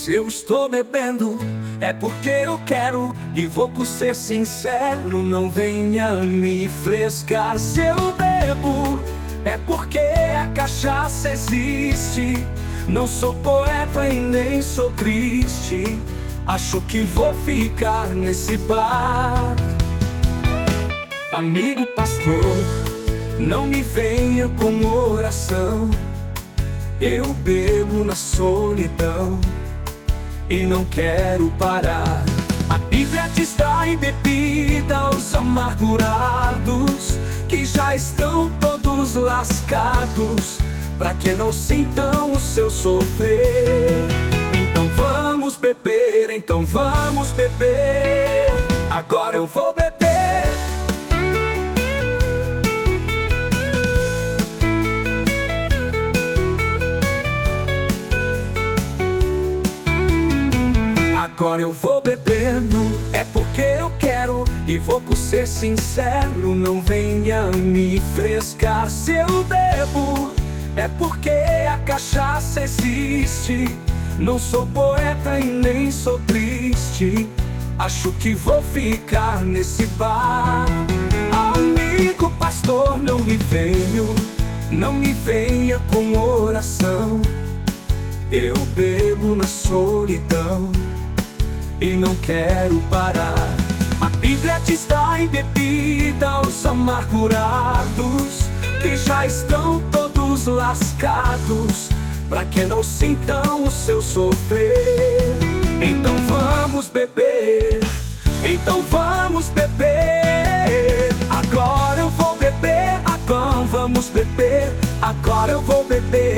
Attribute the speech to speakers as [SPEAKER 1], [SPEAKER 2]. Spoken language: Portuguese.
[SPEAKER 1] Se eu estou bebendo, é porque eu quero. E vou por ser sincero, não venha me frescar. Se eu bebo, é porque a cachaça existe. Não sou poeta e nem sou triste. Acho que vou ficar nesse bar. Amigo pastor, não me venha com oração. Eu bebo na solidão e não quero parar. A Bíblia diz: dai bebida aos amargurados, que já estão todos lascados, pra que não sintam o seu sofrer. Então vamos beber, então vamos beber. Agora eu vou beber. Agora eu vou bebendo, é porque eu quero. E vou por ser sincero, não venha me frescar. Se eu bebo, é porque a cachaça existe. Não sou poeta e nem sou triste. Acho que vou ficar nesse bar. Amigo pastor, não me venha com oração. Eu bebo na solidão e não quero parar. A Bíblia diz: dai bebida aos amargurados, que já estão todos lascados, pra que não sintam o seu sofrer. Então vamos beber, então vamos beber. Agora eu vou beber, então vamos beber. Agora eu vou beber.